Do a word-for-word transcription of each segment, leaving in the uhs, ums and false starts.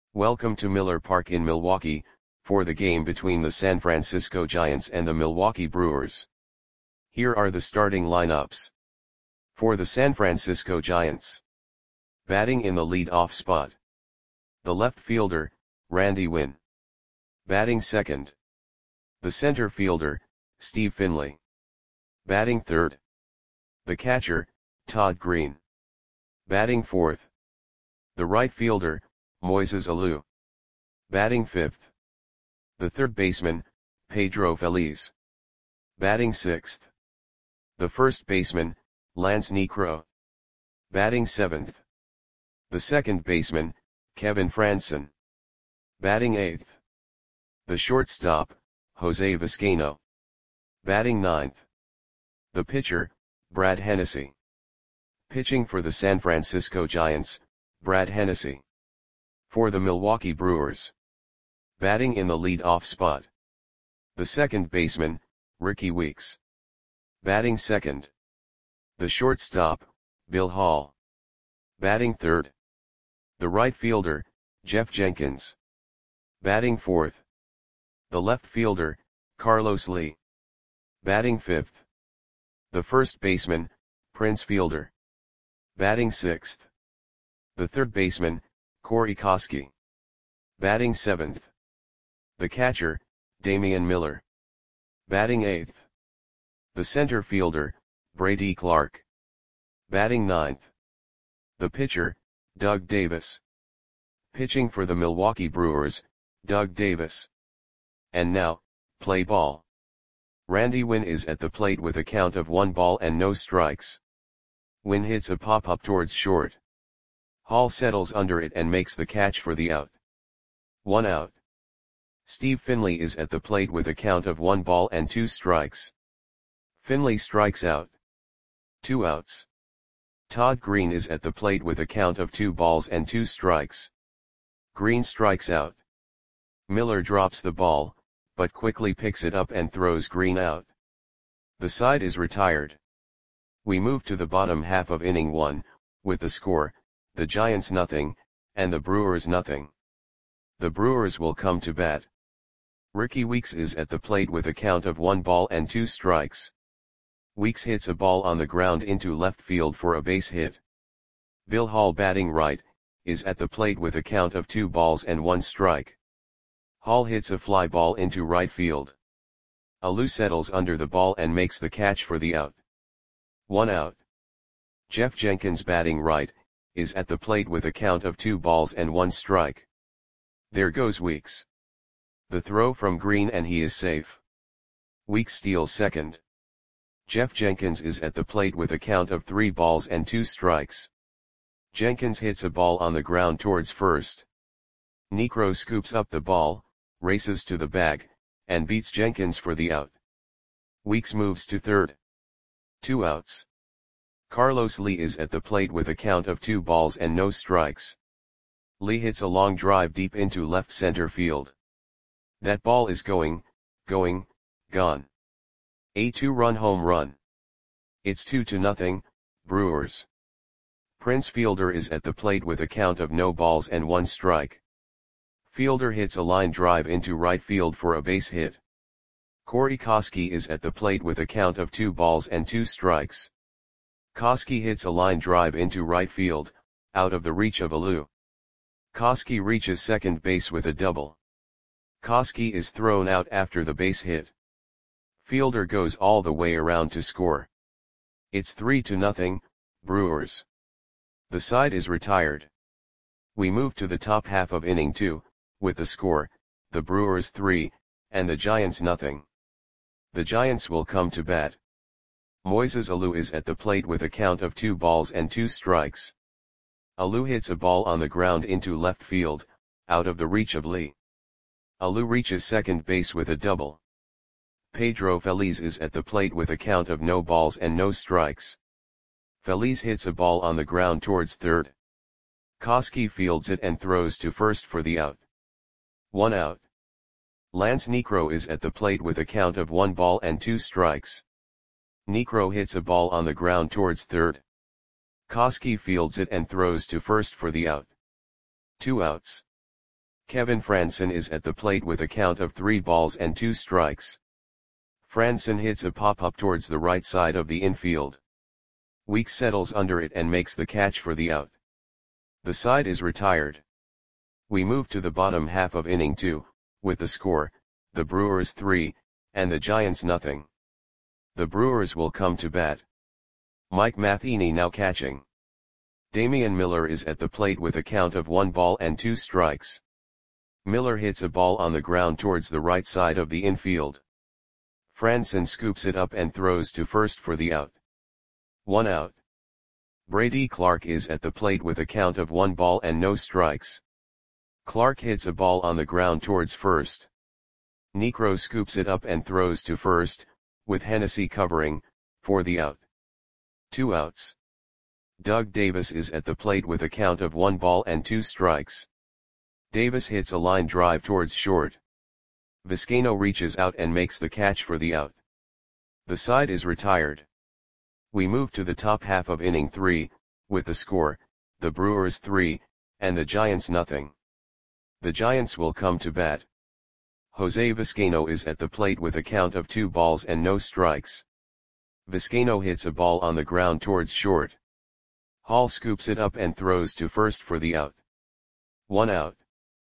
Welcome to Miller Park in Milwaukee, for the game between the San Francisco Giants and the Milwaukee Brewers. Here are the starting lineups. For the San Francisco Giants. Batting in the lead-off spot. The left fielder, Randy Winn. Batting second. The center fielder, Steve Finley. Batting third. The catcher, Todd Green. Batting fourth. The right fielder, Moises Alou. Batting fifth. The third baseman, Pedro Feliz. Batting sixth. The first baseman, Lance Niekro. Batting seventh. The second baseman, Kevin Frandsen. Batting eighth. The shortstop, Jose Vizcaino. Batting ninth. The pitcher, Brad Hennessy. Pitching for the San Francisco Giants, Brad Hennessy. For the Milwaukee Brewers. Batting in the lead-off spot. The second baseman, Rickie Weeks. Batting second. The shortstop, Bill Hall. Batting third. The right fielder, Jeff Jenkins. Batting fourth. The left fielder, Carlos Lee. Batting fifth. The first baseman, Prince Fielder. Batting sixth. The third baseman, Corey Koskie. Batting seventh. The catcher, Damian Miller. Batting eighth. The center fielder, Brady Clark. Batting ninth. The pitcher, Doug Davis. Pitching for the Milwaukee Brewers, Doug Davis. And now, play ball. Randy Winn is at the plate with a count of one ball and no strikes. Winn hits a pop-up towards short. Hall settles under it and makes the catch for the out. One out. Steve Finley is at the plate with a count of one ball and two strikes. Finley strikes out. Two outs. Todd Green is at the plate with a count of two balls and two strikes. Green strikes out. Miller drops the ball, but quickly picks it up and throws Green out. The side is retired. We move to the bottom half of inning one, with the score, the Giants nothing, and the Brewers nothing. The Brewers will come to bat. Rickie Weeks is at the plate with a count of one ball and two strikes. Weeks hits a ball on the ground into left field for a base hit. Bill Hall, batting right, is at the plate with a count of two balls and one strike. Hall hits a fly ball into right field. Alou settles under the ball and makes the catch for the out. One out. Jeff Jenkins, batting right, is at the plate with a count of two balls and one strike. There goes Weeks. The throw from Green and he is safe. Weeks steals second. Jeff Jenkins is at the plate with a count of three balls and two strikes. Jenkins hits a ball on the ground towards first. Niekro scoops up the ball, races to the bag, and beats Jenkins for the out. Weeks moves to third. Two outs. Carlos Lee is at the plate with a count of two balls and no strikes. Lee hits a long drive deep into left center field. That ball is going, going, gone. A two-run home run. It's two to nothing, Brewers. Prince Fielder is at the plate with a count of no balls and one strike. Fielder hits a line drive into right field for a base hit. Corey Koskie is at the plate with a count of two balls and two strikes. Koskie hits a line drive into right field, out of the reach of Alou. Koskie reaches second base with a double. Koskie is thrown out after the base hit. Fielder goes all the way around to score. It's three to nothing, Brewers. The side is retired. We move to the top half of inning two, with the score, the Brewers three, and the Giants nothing. The Giants will come to bat. Moises Alou is at the plate with a count of two balls and two strikes. Alou hits a ball on the ground into left field, out of the reach of Lee. Alou reaches second base with a double. Pedro Feliz is at the plate with a count of no balls and no strikes. Feliz hits a ball on the ground towards third. Koskie fields it and throws to first for the out. One out. Lance Niekro is at the plate with a count of one ball and two strikes. Niekro hits a ball on the ground towards third. Koskie fields it and throws to first for the out. Two outs. Kevin Franson is at the plate with a count of three balls and two strikes. Franson hits a pop-up towards the right side of the infield. Weeks settles under it and makes the catch for the out. The side is retired. We move to the bottom half of inning two, with the score, the Brewers three, and the Giants nothing. The Brewers will come to bat. Mike Matheny now catching. Damian Miller is at the plate with a count of one ball and two strikes. Miller hits a ball on the ground towards the right side of the infield. Franson scoops it up and throws to first for the out. One out. Brady Clark is at the plate with a count of one ball and no strikes. Clark hits a ball on the ground towards first. Niekro scoops it up and throws to first, with Hennessy covering, for the out. Two outs. Doug Davis is at the plate with a count of one ball and two strikes. Davis hits a line drive towards short. Vizcaino reaches out and makes the catch for the out. The side is retired. We move to the top half of inning three, with the score, the Brewers three, and the Giants nothing. The Giants will come to bat. Jose Vizcaino is at the plate with a count of two balls and no strikes. Vizcaino hits a ball on the ground towards short. Hall scoops it up and throws to first for the out. One out.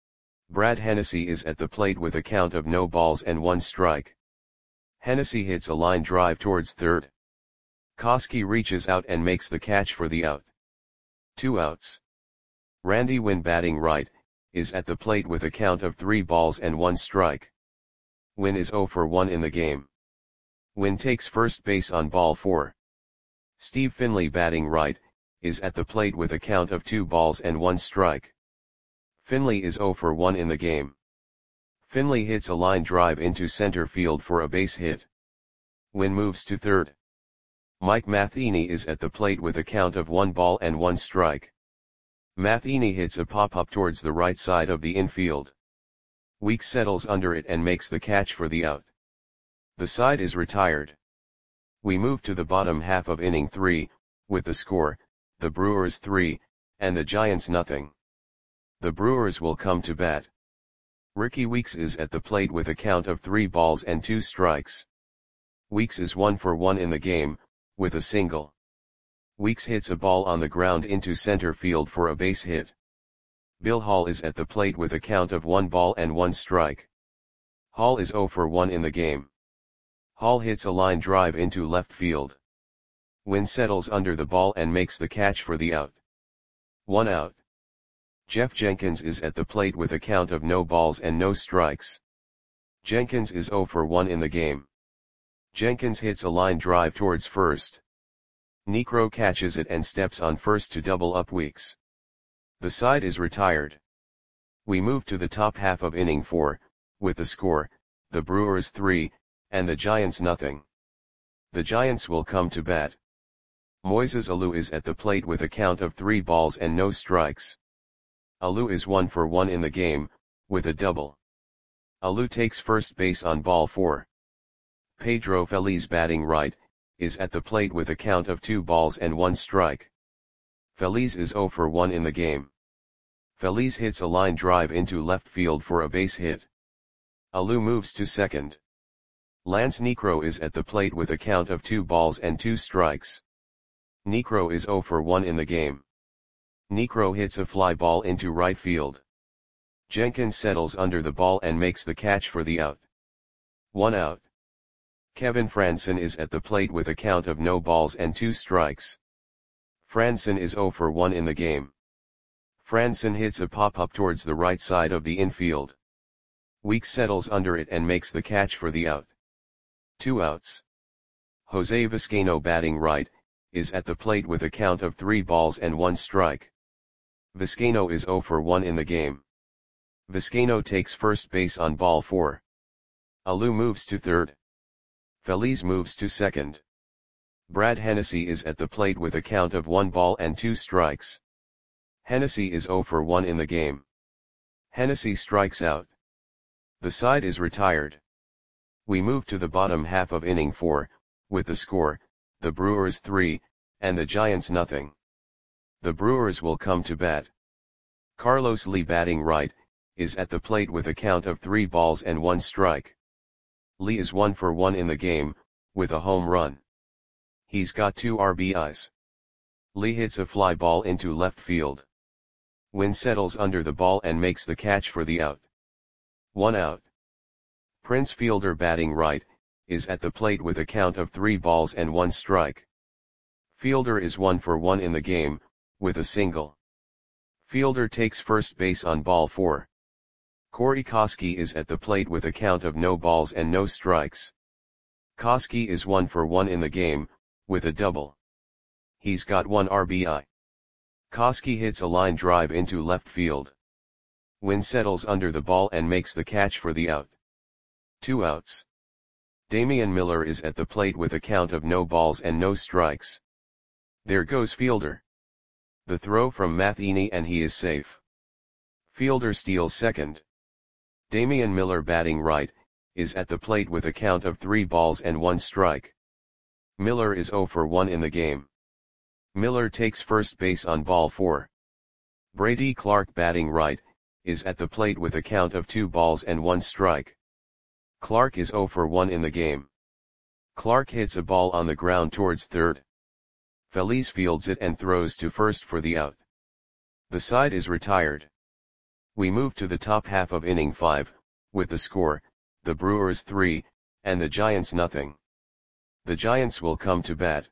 Brad Hennessy is at the plate with a count of no balls and one strike. Hennessy hits a line drive towards third. Koski reaches out and makes the catch for the out. Two outs. Randy Winn batting right, is at the plate with a count of three balls and one strike. Winn is oh for one in the game. Winn takes first base on ball four. Steve Finley batting right, is at the plate with a count of two balls and one strike. Finley is oh for one in the game. Finley hits a line drive into center field for a base hit. Winn moves to third. Mike Matheny is at the plate with a count of one ball and one strike. Matheny hits a pop-up towards the right side of the infield. Weeks settles under it and makes the catch for the out. The side is retired. We move to the bottom half of inning three, with the score, the Brewers three, and the Giants nothing. The Brewers will come to bat. Ricky Weeks is at the plate with a count of three balls and two strikes. Weeks is one for one in the game, with a single. Weeks hits a ball on the ground into center field for a base hit. Bill Hall is at the plate with a count of one ball and one strike. Hall is oh for one in the game. Hall hits a line drive into left field. Winn settles under the ball and makes the catch for the out. One out. Jeff Jenkins is at the plate with a count of no balls and no strikes. Jenkins is oh for one in the game. Jenkins hits a line drive towards first. Niekro catches it and steps on first to double up Weeks. The side is retired. We move to the top half of inning four, with the score, the Brewers three, and the Giants nothing. The Giants will come to bat. Moises Alou is at the plate with a count of three balls and no strikes. Alou is one for one in the game, with a double. Alou takes first base on ball four. Pedro Feliz batting right, is at the plate with a count of two balls and one strike. Feliz is oh for one in the game. Feliz hits a line drive into left field for a base hit. Alou moves to second. Lance Niekro is at the plate with a count of two balls and two strikes. Niekro is oh for one in the game. Niekro hits a fly ball into right field. Jenkins settles under the ball and makes the catch for the out. One out. Kevin Franson is at the plate with a count of no balls and two strikes. Franson is oh for one in the game. Franson hits a pop-up towards the right side of the infield. Weeks settles under it and makes the catch for the out. Two outs. Jose Vizcaino batting right, is at the plate with a count of three balls and one strike. Vizcaino is oh for one in the game. Vizcaino takes first base on ball four. Alou moves to third. Feliz moves to second. Brad Hennessy is at the plate with a count of one ball and two strikes. Hennessy is oh for one in the game. Hennessy strikes out. The side is retired. We move to the bottom half of inning four, with the score, the Brewers three, and the Giants nothing. The Brewers will come to bat. Carlos Lee batting right, is at the plate with a count of three balls and one strike. Lee is one for one in the game, with a home run. He's got two R B Is. Lee hits a fly ball into left field. Wynn settles under the ball and makes the catch for the out. One out. Prince Fielder, batting right, is at the plate with a count of three balls and one strike. Fielder is one for one in the game, with a single. Fielder takes first base on ball four. Corey Koskie is at the plate with a count of no balls and no strikes. Koskie is one for one in the game, with a double. He's got one R B I. Koskie hits a line drive into left field. Wynn settles under the ball and makes the catch for the out. Two outs. Damian Miller is at the plate with a count of no balls and no strikes. There goes Fielder. The throw from Matheny and he is safe. Fielder steals second. Damian Miller, batting right, is at the plate with a count of three balls and one strike. Miller is zero for one in the game. Miller takes first base on ball four. Brady Clark, batting right, is at the plate with a count of two balls and one strike. Clark is zero for one in the game. Clark hits a ball on the ground towards third. Feliz fields it and throws to first for the out. The side is retired. We move to the top half of inning five, with the score, the Brewers three, and the Giants nothing. The Giants will come to bat.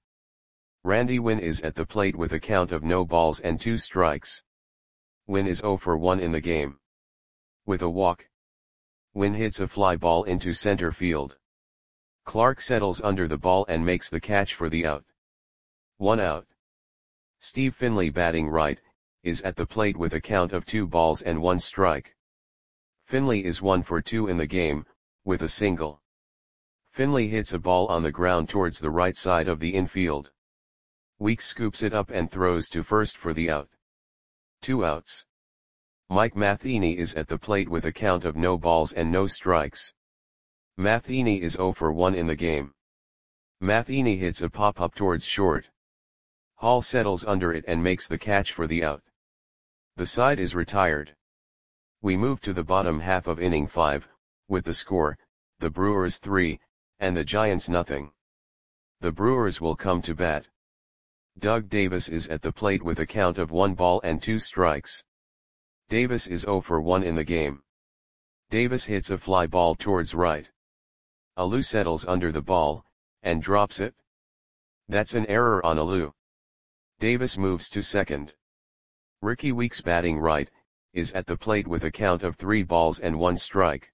Randy Wynn is at the plate with a count of no balls and two strikes. Wynn is zero for one in the game. With a walk. Wynn hits a fly ball into center field. Clark settles under the ball and makes the catch for the out. One out. Steve Finley, batting right, is at the plate with a count of two balls and one strike. Finley is one for two in the game, with a single. Finley hits a ball on the ground towards the right side of the infield. Weeks scoops it up and throws to first for the out. Two outs. Mike Matheny is at the plate with a count of no balls and no strikes. Matheny is zero for one in the game. Matheny hits a pop-up towards short. Hall settles under it and makes the catch for the out. The side is retired. We move to the bottom half of inning five, with the score, the Brewers three, and the Giants nothing. The Brewers will come to bat. Doug Davis is at the plate with a count of one ball and two strikes. Davis is zero for one in the game. Davis hits a fly ball towards right. Alou settles under the ball, and drops it. That's an error on Alou. Davis moves to second. Ricky Weeks, batting right, is at the plate with a count of three balls and one strike.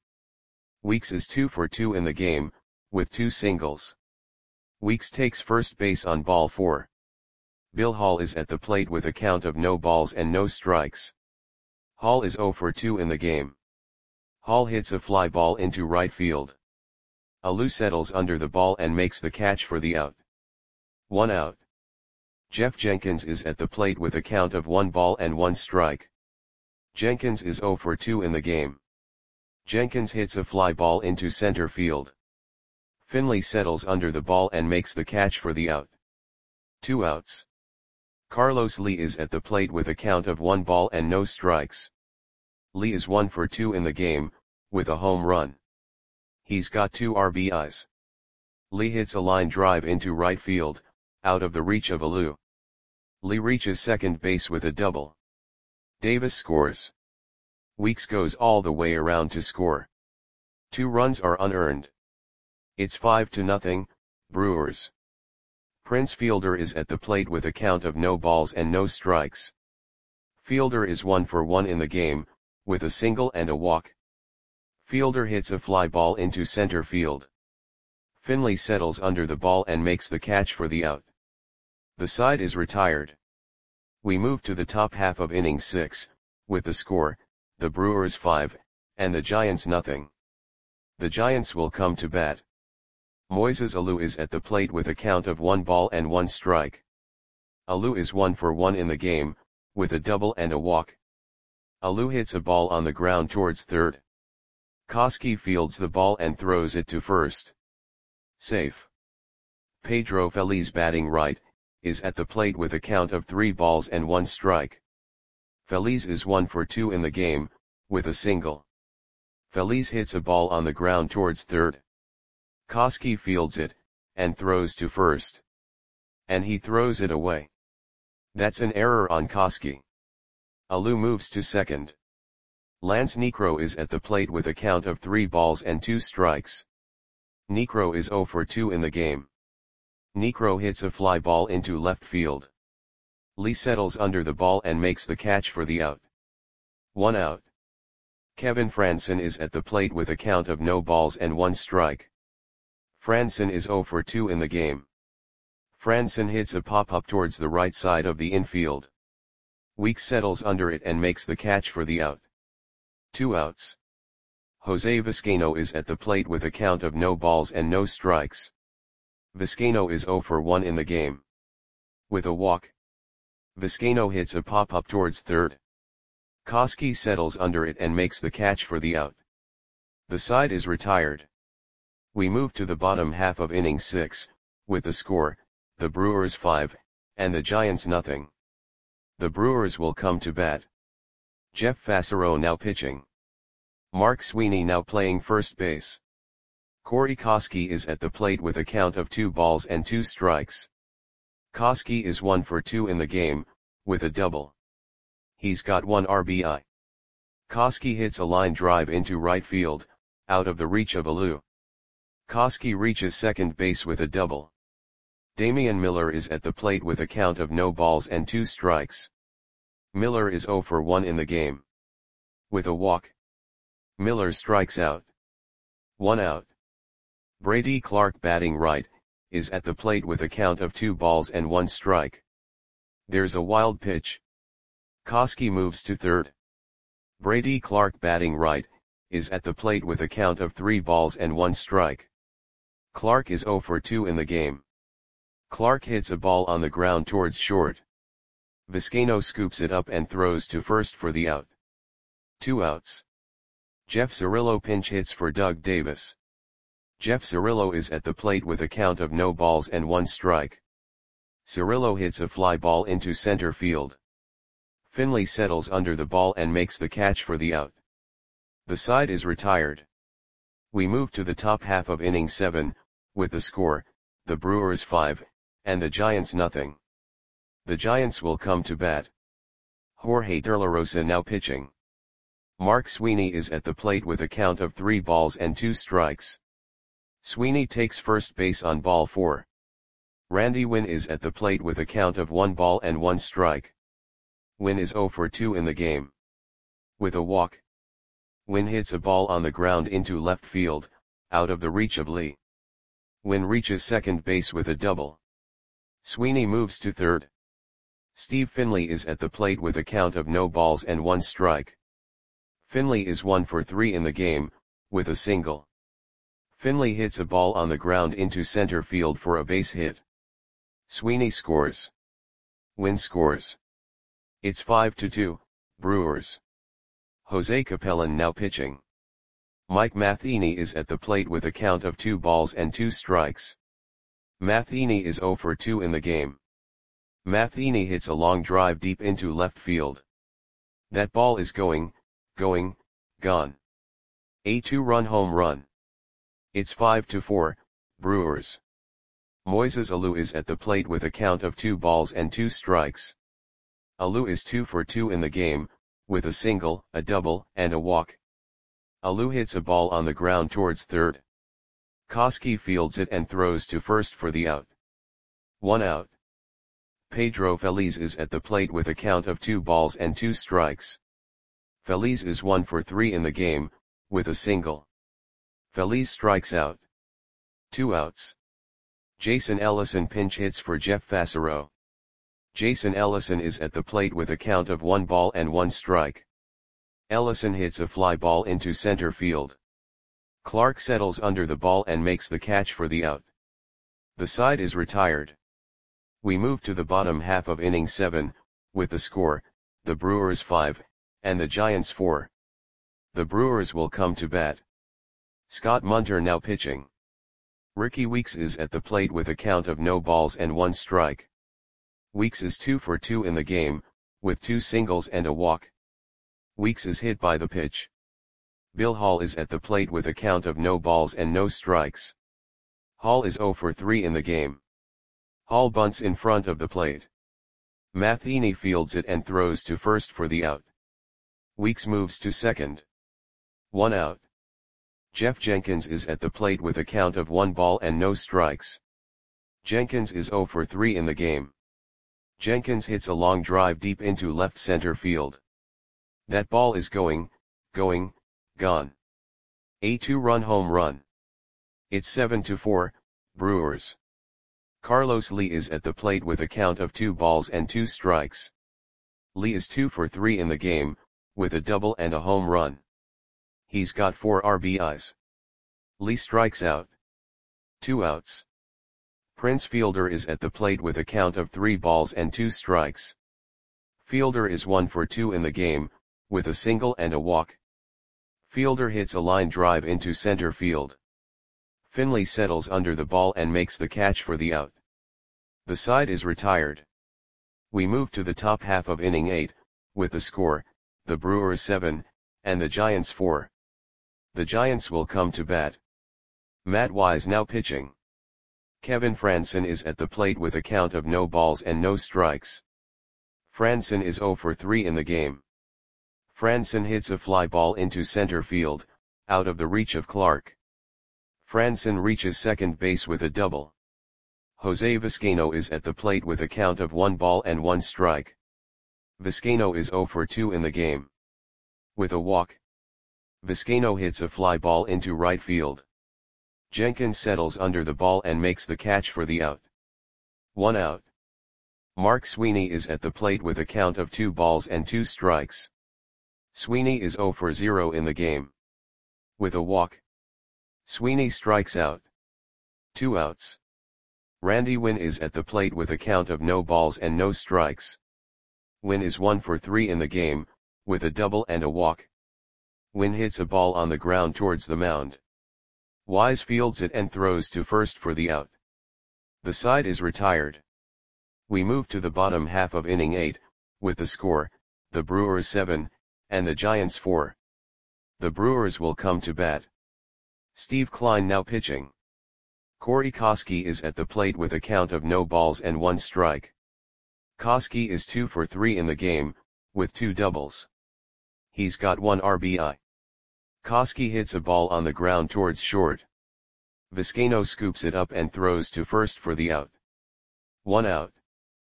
Weeks is two for two in the game, with two singles. Weeks takes first base on ball four. Bill Hall is at the plate with a count of no balls and no strikes. Hall is zero for two in the game. Hall hits a fly ball into right field. Alou settles under the ball and makes the catch for the out. One out. Jeff Jenkins is at the plate with a count of one ball and one strike. Jenkins is zero for two in the game. Jenkins hits a fly ball into center field. Finley settles under the ball and makes the catch for the out. Two outs. Carlos Lee is at the plate with a count of one ball and no strikes. Lee is one for two in the game, with a home run. He's got two R B Is. Lee hits a line drive into right field, out of the reach of Alou. Lee reaches second base with a double. Davis scores. Weeks goes all the way around to score. Two runs are unearned. It's five to nothing, Brewers. Prince Fielder is at the plate with a count of no balls and no strikes. Fielder is one for one in the game, with a single and a walk. Fielder hits a fly ball into center field. Finley settles under the ball and makes the catch for the out. The side is retired. We move to the top half of inning six, with the score, the Brewers five, and the Giants nothing. The Giants will come to bat. Moises Alou is at the plate with a count of one ball and one strike. Alou is one for one in the game, with a double and a walk. Alou hits a ball on the ground towards third. Koskie fields the ball and throws it to first. Safe. Pedro Feliz, batting right, is at the plate with a count of three balls and one strike. Feliz is one for two in the game, with a single. Feliz hits a ball on the ground towards third. Koski fields it, and throws to first. And he throws it away. That's an error on Koski. Alou moves to second. Lance Niekro is at the plate with a count of three balls and two strikes. Niekro is zero for two in the game. Niekro hits a fly ball into left field. Lee settles under the ball and makes the catch for the out. One out. Kevin Franson is at the plate with a count of no balls and one strike. Franson is zero for two in the game. Franson hits a pop-up towards the right side of the infield. Weeks settles under it and makes the catch for the out. Two outs. Jose Vizcaino is at the plate with a count of no balls and no strikes. Vizcaino is zero for one in the game. With a walk. Vizcaino hits a pop-up towards third. Koski settles under it and makes the catch for the out. The side is retired. We move to the bottom half of inning six, with the score, the Brewers five, and the Giants nothing. The Brewers will come to bat. Jeff Fassero now pitching. Mark Sweeney now playing first base. Corey Koski is at the plate with a count of two balls and two strikes. Koski is one for two in the game, with a double. He's got one R B I. Koski hits a line drive into right field, out of the reach of Alou. Koski reaches second base with a double. Damian Miller is at the plate with a count of no balls and two strikes. Miller is zero for one in the game. With a walk. Miller strikes out. One out. Brady Clark batting right, is at the plate with a count of two balls and one strike. There's a wild pitch. Koski moves to third. Brady Clark batting right, is at the plate with a count of three balls and one strike. Clark is zero for two in the game. Clark hits a ball on the ground towards short. Vizcaino scoops it up and throws to first for the out. Two outs. Jeff Cirillo pinch hits for Doug Davis. Jeff Cirillo is at the plate with a count of no balls and one strike. Cirillo hits a fly ball into center field. Finley settles under the ball and makes the catch for the out. The side is retired. We move to the top half of inning seven, with the score, the Brewers five, and the Giants nothing. The Giants will come to bat. Jorge De La Rosa now pitching. Mark Sweeney is at the plate with a count of three balls and two strikes. Sweeney takes first base on ball four. Randy Winn is at the plate with a count of one ball and one strike. Winn is zero for two in the game. With a walk. Winn hits a ball on the ground into left field, out of the reach of Lee. Winn reaches second base with a double. Sweeney moves to third. Steve Finley is at the plate with a count of no balls and one strike. Finley is one for three in the game, with a single. Finley hits a ball on the ground into center field for a base hit. Sweeney scores. Winn scores. It's five to two, Brewers. Jose Capellan now pitching. Mike Matheny is at the plate with a count of two balls and two strikes. Matheny is zero for two in the game. Matheny hits a long drive deep into left field. That ball is going, going, gone. A two-run home run. It's five to four, Brewers. Moises Alou is at the plate with a count of two balls and two strikes. Alou is two for two in the game, with a single, a double, and a walk. Alou hits a ball on the ground towards third. Koski fields it and throws to first for the out. One out. Pedro Feliz is at the plate with a count of two balls and two strikes. Feliz is one for three in the game, with a single. Feliz strikes out. Two outs. Jason Ellison pinch hits for Jeff Fassero. Jason Ellison is at the plate with a count of one ball and one strike. Ellison hits a fly ball into center field. Clark settles under the ball and makes the catch for the out. The side is retired. We move to the bottom half of inning seven, with the score, the Brewers five, and the Giants four. The Brewers will come to bat. Scott Munter now pitching. Ricky Weeks is at the plate with a count of no balls and one strike. Weeks is two for two in the game, with two singles and a walk. Weeks is hit by the pitch. Bill Hall is at the plate with a count of no balls and no strikes. Hall is zero for three in the game. Hall bunts in front of the plate. Matheny fields it and throws to first for the out. Weeks moves to second. One out. Jeff Jenkins is at the plate with a count of one ball and no strikes. Jenkins is zero for three in the game. Jenkins hits a long drive deep into left center field. That ball is going, going, gone. A two-run home run. It's seven to four, Brewers. Carlos Lee is at the plate with a count of two balls and two strikes. Lee is two for three in the game, with a double and a home run. He's got four R B Is. Lee strikes out. Two outs. Prince Fielder is at the plate with a count of three balls and two strikes. Fielder is one for two in the game, with a single and a walk. Fielder hits a line drive into center field. Finley settles under the ball and makes the catch for the out. The side is retired. We move to the top half of inning eight, with the score, the Brewers seven, and the Giants four. The Giants will come to bat. Matt Wise now pitching. Kevin Frandsen is at the plate with a count of no balls and no strikes. Frandsen is zero for three in the game. Frandsen hits a fly ball into center field, out of the reach of Clark. Frandsen reaches second base with a double. Jose Vizcaino is at the plate with a count of one ball and one strike. Vizcaino is zero for two in the game. With a walk, Vizcaino hits a fly ball into right field. Jenkins settles under the ball and makes the catch for the out. One out. Mark Sweeney is at the plate with a count of two balls and two strikes. Sweeney is zero for zero in the game. With a walk, Sweeney strikes out. Two outs. Randy Winn is at the plate with a count of no balls and no strikes. Winn is one for three in the game, with a double and a walk. Winn hits a ball on the ground towards the mound. Wise fields it and throws to first for the out. The side is retired. We move to the bottom half of inning eight, with the score, the Brewers seven, and the Giants four. The Brewers will come to bat. Steve Klein now pitching. Corey Koskie is at the plate with a count of no balls and one strike. Koskie is two for three in the game, with two doubles. He's got one R B I. Koskie hits a ball on the ground towards short. Vizcaino scoops it up and throws to first for the out. One out.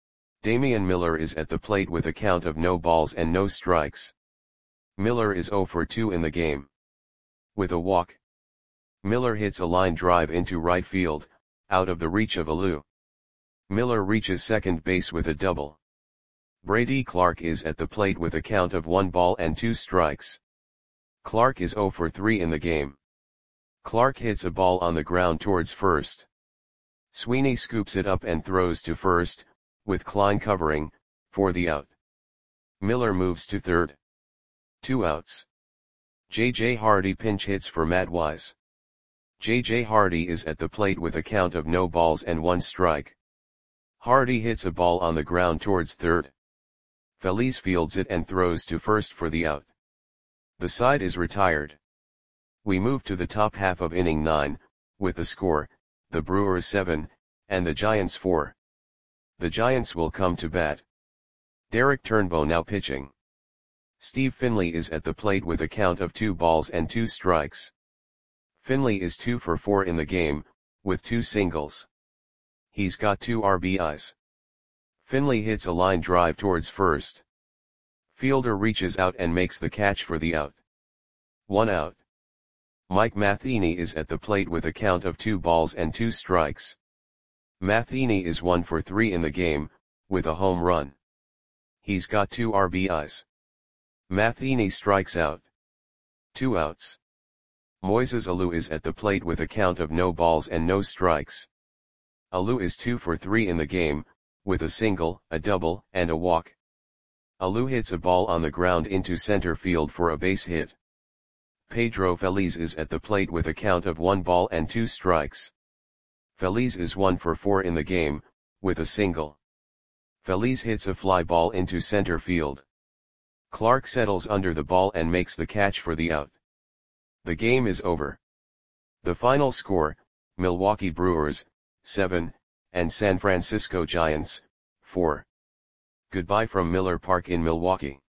Damian Miller is at the plate with a count of no balls and no strikes. Miller is zero for two in the game. With a walk, Miller hits a line drive into right field, out of the reach of Alou. Miller reaches second base with a double. Brady Clark is at the plate with a count of one ball and two strikes. Clark is zero for three in the game. Clark hits a ball on the ground towards first. Sweeney scoops it up and throws to first, with Klein covering, for the out. Miller moves to third. Two outs. J J Hardy pinch hits for Matt Wise. J J Hardy is at the plate with a count of no balls and one strike. Hardy hits a ball on the ground towards third. Feliz fields it and throws to first for the out. The side is retired. We move to the top half of inning nine, with the score, the Brewers seven, and the Giants four. The Giants will come to bat. Derek Turnbow now pitching. Steve Finley is at the plate with a count of two balls and two strikes. Finley is two for four in the game, with two singles. He's got two R B Is. Finley hits a line drive towards first. Fielder reaches out and makes the catch for the out. One out. Mike Matheny is at the plate with a count of two balls and two strikes. Matheny is one for three in the game, with a home run. He's got two R B Is. Matheny strikes out. Two outs. Moises Alou is at the plate with a count of no balls and no strikes. Alou is two for three in the game, with a single, a double, and a walk. Alou hits a ball on the ground into center field for a base hit. Pedro Feliz is at the plate with a count of one ball and two strikes. Feliz is one for four in the game, with a single. Feliz hits a fly ball into center field. Clark settles under the ball and makes the catch for the out. The game is over. The final score, Milwaukee Brewers, seven, and San Francisco Giants, four. Goodbye from Miller Park in Milwaukee.